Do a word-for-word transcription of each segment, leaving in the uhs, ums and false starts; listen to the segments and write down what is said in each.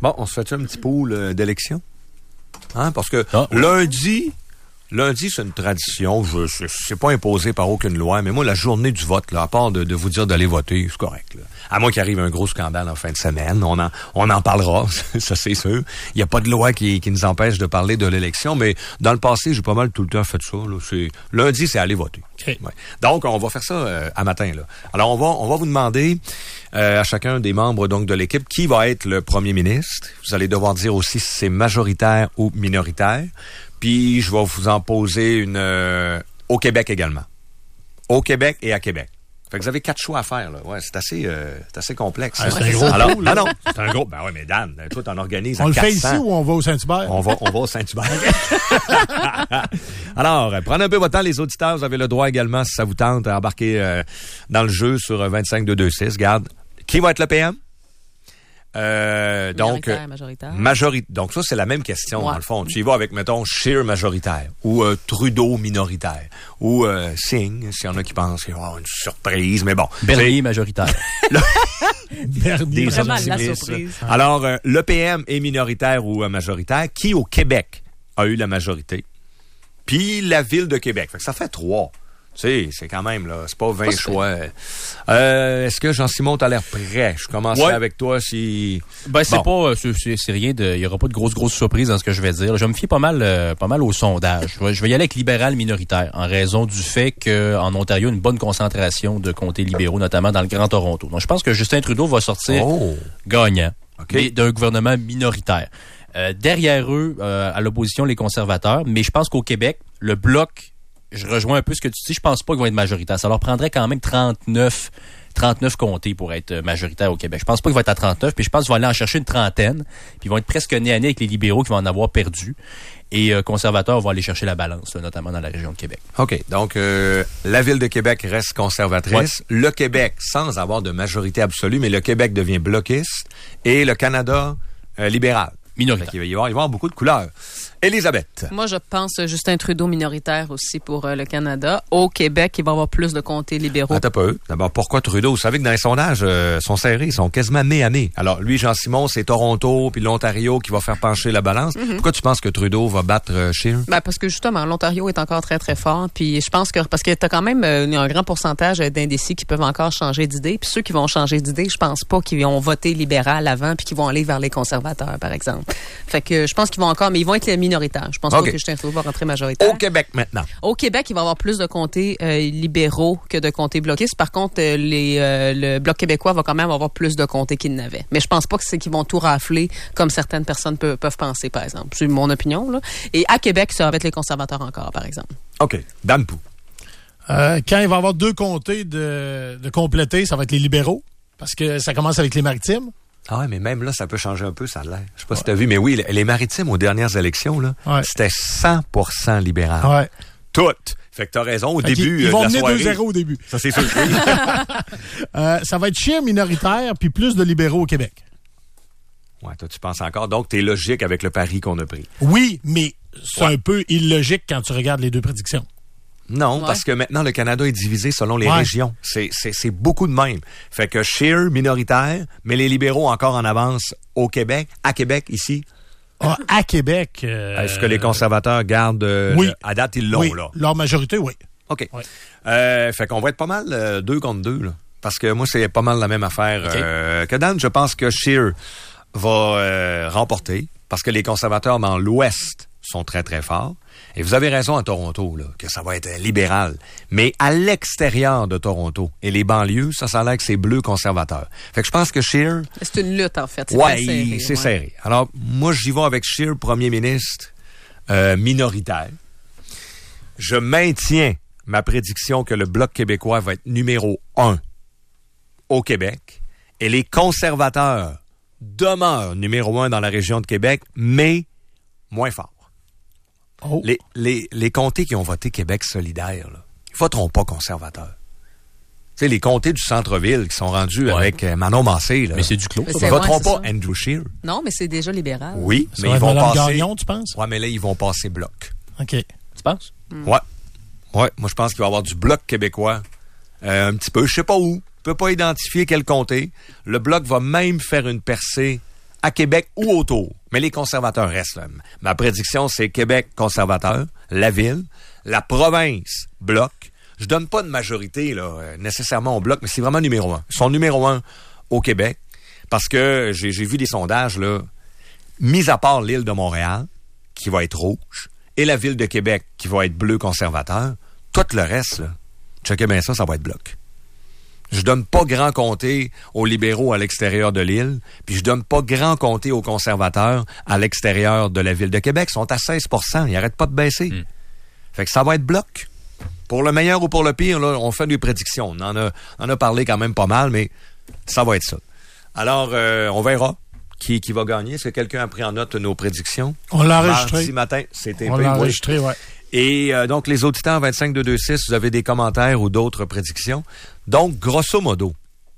Bon, on se fait un petit pool euh, d'élection? Hein? Parce que ah, lundi... Lundi, c'est une tradition. Je, je, c'est pas imposé par aucune loi, mais moi, la journée du vote, là, à part de, de vous dire d'aller voter, c'est correct. Là. À moins qu'il arrive un gros scandale en fin de semaine, on en, on en parlera, ça c'est sûr. Il n'y a pas de loi qui, qui nous empêche de parler de l'élection, mais dans le passé, j'ai pas mal tout le temps fait ça. Là. C'est, lundi, c'est aller voter. Okay. Ouais. Donc, on va faire ça euh, à matin. Là. Alors, on va, on va vous demander euh, à chacun des membres donc de l'équipe qui va être le premier ministre. Vous allez devoir dire aussi si c'est majoritaire ou minoritaire. Puis, je vais vous en poser une euh, au Québec également. Au Québec et à Québec. Fait que vous avez quatre choix à faire, là. Ouais, c'est assez, euh, c'est assez complexe. Ah, c'est un gros Alors, pool, ah non, c'est un gros. Ben oui, mais Dan, toi, t'en organises on à le quatre cents. fait ici ou on va au Saint-Hubert? On va, on va au Saint-Hubert. Alors, prenez un peu votre temps, les auditeurs. Vous avez le droit également, si ça vous tente, à embarquer euh, dans le jeu sur vingt-cinq deux deux six. Garde. Qui va être le P M? Euh, donc, majoritaire, majoritaire. Majorité. Donc, ça, c'est la même question, ouais. dans le fond. Tu y vas avec, mettons, Scheer majoritaire, ou euh, Trudeau minoritaire, ou euh, Singh, s'il y en a qui pensent qu'il va y avoir une surprise, mais bon. Bernier majoritaire. Bernier. Vraiment la optimistes. surprise. Alors, euh, le P M est minoritaire ou euh, majoritaire. Qui, au Québec, a eu la majorité? Puis, la Ville de Québec. Fait que ça fait trois. Tu sais, c'est quand même, là, c'est pas vingt pas choix. Euh, est-ce que Jean-Simon, t'as l'air prêt? Je commencerai ouais. avec toi si... Ben, c'est bon. pas, c'est, c'est rien de, il y aura pas de grosses, grosses surprises dans ce que je vais dire. Je vais me fier pas mal, euh, pas mal au sondage. Je vais, je vais y aller avec libéral minoritaire, en raison du fait qu'en Ontario, une bonne concentration de comtés libéraux, notamment dans le Grand Toronto. Donc, je pense que Justin Trudeau va sortir oh. gagnant Okay. d'un gouvernement minoritaire. Euh, derrière eux, euh, à l'opposition, les conservateurs, mais je pense qu'au Québec, le Bloc, je rejoins un peu ce que tu dis, je pense pas qu'ils vont être majoritaires. Ça leur prendrait quand même trente-neuf, trente-neuf comtés pour être majoritaires au Québec. Je pense pas qu'ils vont être à trente-neuf, puis je pense qu'ils vont aller en chercher une trentaine, puis ils vont être presque nez à nez avec les libéraux qui vont en avoir perdu. Et euh, conservateurs vont aller chercher la balance, là, notamment dans la région de Québec. OK. Donc, euh, la Ville de Québec reste conservatrice. Ouais. Le Québec, sans avoir de majorité absolue, mais le Québec devient bloquiste. Et le Canada, euh, libéral. Minoritaire. Il va y avoir, il va y avoir beaucoup de couleurs. Élisabeth. Moi, je pense Justin Trudeau minoritaire aussi pour euh, le Canada. Au Québec, il va y avoir plus de comtés libéraux. Attends un peu. D'abord, pourquoi Trudeau? Vous savez que dans les sondages, euh, sont serrés, ils sont quasiment nez à nez. Alors, lui, Jean-Simon, c'est Toronto puis l'Ontario qui va faire pencher la balance. Mm-hmm. Pourquoi tu penses que Trudeau va battre euh, Scheer? Ben, parce que justement, l'Ontario est encore très, très fort. Puis je pense que, parce que t'as quand même euh, un grand pourcentage d'indécis qui peuvent encore changer d'idée. Puis ceux qui vont changer d'idée, je pense pas qu'ils ont voté libéral avant puis qu'ils vont aller vers les conservateurs, par exemple. Fait que je pense qu'ils vont encore, mais ils vont être les minoritaires. Je pense okay. pas que Justin Trudeau va rentrer majoritaire. Au Québec, maintenant. Au Québec, il va y avoir plus de comtés euh, libéraux que de comtés bloquistes. Par contre, euh, les, euh, le Bloc québécois va quand même avoir plus de comtés qu'il n'avait. Mais je pense pas que c'est qu'ils vont tout rafler comme certaines personnes pe- peuvent penser, par exemple. C'est mon opinion, là. Et à Québec, ça va être les conservateurs encore, par exemple. OK. Dan Pou. Euh, quand il va y avoir deux comtés de, de compléter, ça va être les libéraux. Parce que ça commence avec les maritimes. Ah ouais, mais même là, ça peut changer un peu, ça a l'air. Je sais pas ouais. si t'as vu, mais oui, les maritimes aux dernières élections, là, ouais. c'était cent pour cent libéral. Ouais. Toutes. Fait que t'as raison, au fait début ils, ils vont de la mener soirée. deux zéro au début. Ça, c'est sûr. euh, ça va être Scheer minoritaire, puis plus de libéraux au Québec. Ouais, toi, tu penses encore. Donc, t'es logique avec le pari qu'on a pris. Oui, mais c'est ouais. un peu illogique quand tu regardes les deux prédictions. Non, ouais. parce que maintenant, le Canada est divisé selon les ouais. régions. C'est, c'est, c'est beaucoup de même. Fait que Scheer, minoritaire, mais les libéraux encore en avance au Québec, à Québec, ici. Ah, à Québec. Euh... Est-ce que les conservateurs gardent... Euh, oui. À date, ils l'ont, oui. là. Leur majorité, oui. OK. Oui. Euh, fait qu'on va être pas mal euh, deux contre deux, là. Parce que moi, c'est pas mal la même affaire okay. euh, que Dan. Je pense que Scheer va euh, remporter parce que les conservateurs dans l'Ouest sont très, très forts. Et vous avez raison à Toronto, là, que ça va être libéral. Mais à l'extérieur de Toronto et les banlieues, ça, ça a l'air que c'est bleu conservateur. Fait que je pense que Scheer... C'est une lutte, en fait. C'est ouais, serré, c'est ouais. serré. Alors, moi, j'y vais avec Scheer, premier ministre euh, minoritaire. Je maintiens ma prédiction que le Bloc québécois va être numéro un au Québec. Et les conservateurs demeurent numéro un dans la région de Québec, mais moins fort. Oh. Les, les, les comtés qui ont voté Québec solidaire, là, ils voteront pas conservateurs. Tu sais, les comtés du centre-ville qui sont rendus ouais. avec euh, Manon Massé, là. Mais c'est du clos. Ils voteront pas ça. Andrew Scheer. Non, mais c'est déjà libéral. Oui, ça mais ils vont passer... Gagnon, tu penses? Ouais, mais là, ils vont passer Bloc. OK. Tu penses? Mm. Ouais. Ouais, moi, je pense qu'il va y avoir du Bloc québécois. Euh, un petit peu, je sais pas où. Je peux pas identifier quel comté. Le Bloc va même faire une percée à Québec ou autour. Mais les conservateurs restent là. Ma prédiction, c'est Québec conservateur, la ville, la province bloc. Je donne pas de majorité là nécessairement au bloc, mais c'est vraiment numéro un. Ils sont numéro un au Québec parce que j'ai, j'ai vu des sondages là, mis à part l'île de Montréal qui va être rouge et la ville de Québec qui va être bleu conservateur, tout le reste là, checkez bien ça, ça va être bloc. Je donne pas grand comté aux libéraux à l'extérieur de l'île, puis je donne pas grand comté aux conservateurs à l'extérieur de la ville de Québec. Ils sont à seize pour cent, ils arrêtent pas de baisser. Mm. Fait que ça va être bloc. Pour le meilleur ou pour le pire, là, on fait des prédictions. On en a, on en a parlé quand même pas mal, mais ça va être ça. Alors, euh, on verra qui, qui va gagner. Est-ce que quelqu'un a pris en note nos prédictions? On l'a enregistré. Mardi matin, c'était On l'a enregistré, oui. Et euh, donc, les auditeurs vingt-cinq deux deux six, vous avez des commentaires ou d'autres prédictions. Donc, grosso modo,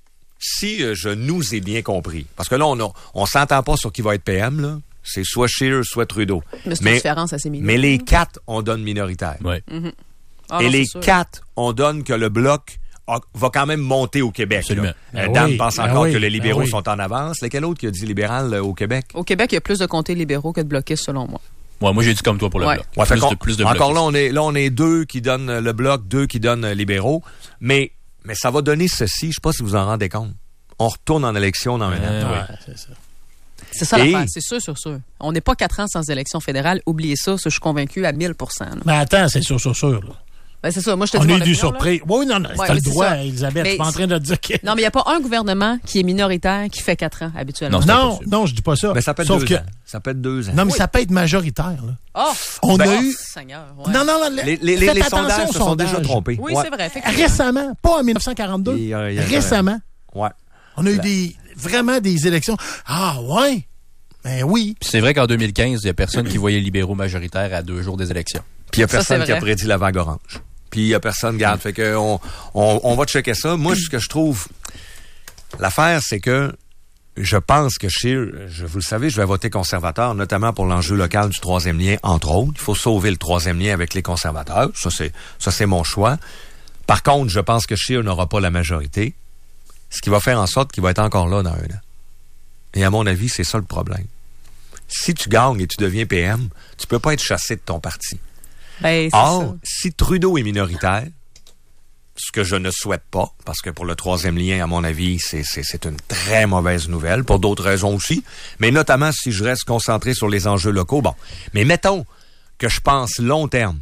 si euh, je nous ai bien compris, parce que là, on a, on s'entend pas sur qui va être P M, là. C'est soit Scheer, soit Trudeau. Mais c'est une différence assez mineure. Mais les quatre, on donne minoritaire. Oui. Mm-hmm. Ah, Et non, les sûr. quatre, on donne que le bloc a, va quand même monter au Québec. Absolument. Euh, Ben Dan oui, pense ben encore oui, que les libéraux ben oui. sont en avance. Lequel autre qui a dit libéral euh, au Québec? Au Québec, il y a plus de comtés libéraux que de bloquistes, selon moi. Ouais, moi, j'ai dit comme toi pour le Ouais. bloc. Ouais, fait plus, qu'on- de, plus de encore blocs. là, on est là, on est deux qui donnent le bloc, deux qui donnent euh, libéraux. Mais, mais ça va donner ceci. Je sais pas si vous en rendez compte. On retourne en élection dans un an. Euh, Ouais, oui. c'est ça. C'est ça Et- l'affaire, c'est sûr, sûr, sûr. On n'est pas quatre ans sans élection fédérale. Oubliez ça, ça je suis convaincu à mille pour cent. là. Mais attends, c'est sûr, sûr, sûr. Là. Ben, c'est ça. Moi, je te On dis a mon eu du opinion, là. surpris. Oui, non, non, Ouais, t'as mais le c'est droit, ça. Elisabeth. Mais Je suis pas en train de te dire que... Non, mais il n'y a pas un gouvernement qui est minoritaire qui fait quatre ans, habituellement. Non, c'est Non, impossible. non, je dis pas ça. Mais ça peut être Sauf deux que... ans. Ça peut être deux ans. Non, mais Oui. ça peut être majoritaire. Là. Oh! On Ben, a oh, eu... Seigneur, ouais. Non, non, non. Les, les, les, faites les attention sondages aux se sont déjà sondages. trompés. Oui, Ouais. c'est vrai. Effectivement. Récemment, pas en dix-neuf cent quarante-deux. Il y a- il y a- Récemment, Ouais. on a eu La- des, vraiment des élections. Ah, ouais? Ben oui. Puis c'est vrai qu'en deux mille quinze, il y a personne qui voyait libéraux majoritaires à deux jours des élections. Puis il y a Ça, personne c'est qui a vrai. prédit la vague orange. Puis il y a personne, garde. Fait que on, on, on va checker ça. Moi, ce que je trouve, l'affaire, c'est que je pense que Scheer, je, vous le savez, je vais voter conservateur, notamment pour l'enjeu local du troisième lien, entre autres. Il faut sauver le troisième lien avec les conservateurs. Ça, c'est, ça, c'est mon choix. Par contre, je pense que Scheer n'aura pas la majorité, ce qui va faire en sorte qu'il va être encore là dans un an. Et à mon avis, c'est ça le problème. Si tu gagnes et tu deviens P M, tu peux pas être chassé de ton parti. Ben, c'est Or, ça. si Trudeau est minoritaire, ce que je ne souhaite pas, parce que pour le troisième lien, à mon avis, c'est, c'est, c'est une très mauvaise nouvelle, pour d'autres raisons aussi, mais notamment si je reste concentré sur les enjeux locaux, bon. Mais mettons que je pense long terme,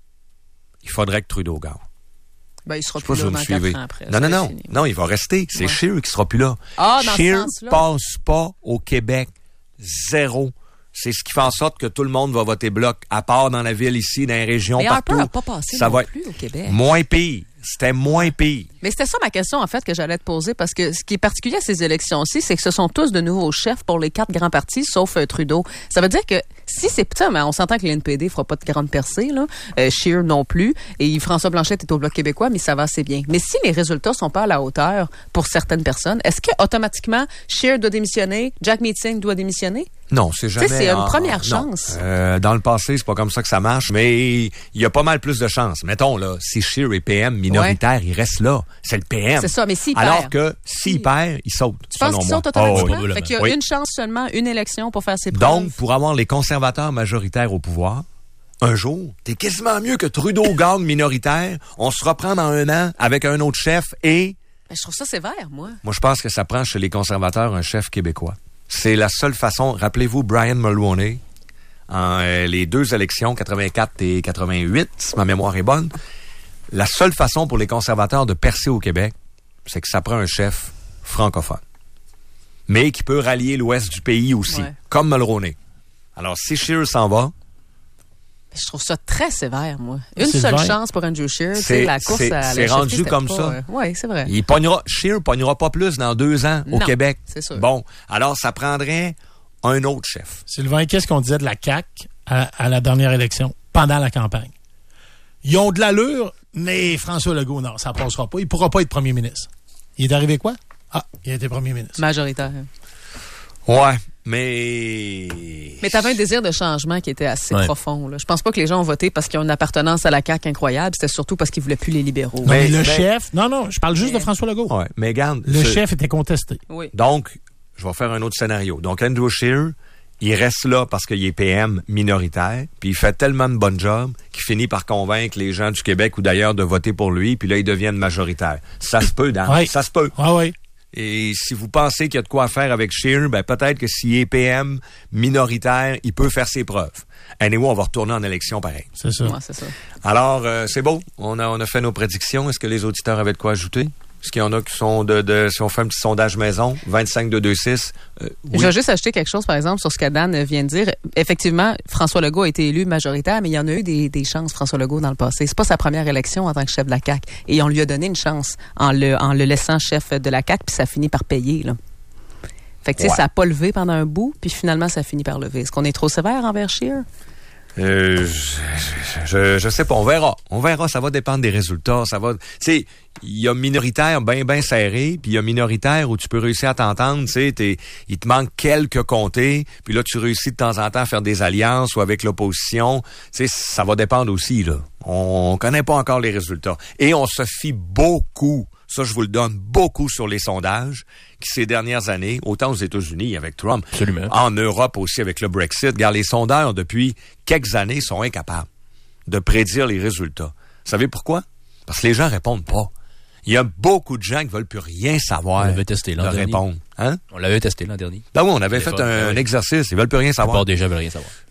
il faudrait que Trudeau gagne. Ben, il sera Je sais pas plus si là vous me dans suivez. quatre ans après. Non, Ça non, va non. être fini. Non, il va rester. C'est Ouais. Scheer qui sera plus là. Ah, dans ce Scheer sens-là. passe pas au Québec. Zéro. C'est ce qui fait en sorte que tout le monde va voter bloc, à part dans la ville ici, dans les régions, Mais partout. Harper n'a pas passé Ça non va plus au Québec. moins pire. C'était moins pire. Mais c'était ça ma question, en fait, que j'allais te poser, parce que ce qui est particulier à ces élections-ci, c'est que ce sont tous de nouveaux chefs pour les quatre grands partis, sauf euh, Trudeau. Ça veut dire que si c'est petit, mais on s'entend que l'N P D fera pas de grande percée, là, euh, Scheer non plus, et François Blanchet est au Bloc québécois, mais ça va assez bien. Mais si les résultats sont pas à la hauteur pour certaines personnes, est-ce que automatiquement Scheer doit démissionner, Jack Meeting doit démissionner? Non, c'est jamais... Tu sais, c'est une en- première non. chance. Euh, dans le passé, c'est pas comme ça que ça marche, mais il y a pas mal plus de chances. Mettons, là, si Scheer est P M minoritaire, il reste là. C'est le P M. C'est ça, mais s'il Alors perd. que s'il perd, il saute, Tu penses selon qu'ils moi. sont automatiquement? Oh, oui. Fait qu'il y a Oui. une chance seulement, une élection pour faire ses preuves. Donc, pour avoir les conservateurs majoritaires au pouvoir, un jour, t'es quasiment mieux que Trudeau gagne minoritaire. On se reprend dans un an avec un autre chef et... Ben, je trouve ça sévère, moi. Moi, je pense que ça prend chez les conservateurs un chef québécois. C'est la seule façon. Rappelez-vous Brian Mulroney, en euh, les deux élections, quatre-vingt-quatre et quatre-vingt-huit, si ma mémoire est bonne. La seule façon pour les conservateurs de percer au Québec, c'est que ça prend un chef francophone. Mais qui peut rallier l'ouest du pays aussi, Ouais. comme Mulroney. Alors, si Scheer s'en va, Je trouve ça très sévère, moi. Une C'est seule vrai. chance pour Andrew Scheer, C'est- c'est la course c'est- à la c'est chefferie, rendu c'était comme pas, ça. euh, oui, c'est vrai. il pognera, Scheer pognera pas plus dans deux ans au Non, Québec. c'est sûr. Bon, alors ça prendrait un autre chef. Sylvain, qu'est-ce qu'on disait de la C A Q à, à la dernière élection, pendant la campagne? Ils ont de l'allure, mais François Legault, non, ça passera pas. Il pourra pas être premier ministre. Il est arrivé quoi? Ah, il a été premier ministre. Majoritaire. Ouais, mais... Mais t'avais un désir de changement qui était assez Ouais. profond. Là. Je pense pas que les gens ont voté parce qu'ils ont une appartenance à la C A Q incroyable. C'était surtout parce qu'ils voulaient plus les libéraux. Non, mais, Mais- le mais- chef, non, non, je parle juste Mais- de François Legault. Ouais, mais regarde... Le ce- chef était contesté. Oui. Donc, je vais faire un autre scénario. Donc, Andrew Scheer, il reste là parce qu'il est P M minoritaire, puis il fait tellement de bon job qu'il finit par convaincre les gens du Québec ou d'ailleurs de voter pour lui, puis là, ils deviennent majoritaires. Ça se peut, Dan. Oui. Ça se peut. Oui, oui. Et si vous pensez qu'il y a de quoi faire avec Scheer, ben peut-être que s'il est P M minoritaire, il peut faire ses preuves. Anyway, on va retourner en élection pareil. C'est ça. Ouais, c'est ça. Alors, euh, c'est beau. On a, on a fait nos prédictions. Est-ce que les auditeurs avaient de quoi ajouter? Est-ce qu'il y en a qui sont de, de si on fait un petit sondage maison, vingt-cinq deux deux six, euh, oui. Je vais juste ajouter quelque chose, par exemple, sur ce que Dan vient de dire. Effectivement, François Legault a été élu majoritaire, mais il y en a eu des, des chances, François Legault, dans le passé. C'est pas sa première élection en tant que chef de la C A Q. Et on lui a donné une chance en le, en le laissant chef de la C A Q, puis ça finit par payer, là. Fait que, tu sais, Ouais. ça a pas levé pendant un bout, puis finalement, ça finit par lever. Est-ce qu'on est trop sévère envers Scheer? Euh, je, je, je sais pas, on verra. On verra, ça va dépendre des résultats. Ça va. Tu sais, il y a minoritaire bien, bien serré, puis il y a minoritaire où tu peux réussir à t'entendre. Tu sais, t'es, il te manque quelques comtés, puis là, tu réussis de temps en temps à faire des alliances ou avec l'opposition. Tu sais, ça va dépendre aussi, là. On connaît pas encore les résultats. Et on se fie beaucoup, ça je vous le donne, beaucoup sur les sondages qui, ces dernières années, autant aux États-Unis avec Trump, Absolument. en Europe aussi avec le Brexit. Regarde, les sondeurs, depuis quelques années, sont incapables de prédire les résultats. Vous savez pourquoi? Parce que les gens répondent pas. Il y a beaucoup de gens qui veulent plus rien savoir On l'avait testé l'an de dernier. répondre. Hein? On l'avait testé l'an dernier. Ben oui, on avait Des fait fois, un, ben oui. un exercice. Ils veulent plus rien La savoir. plupart des gens veulent rien savoir.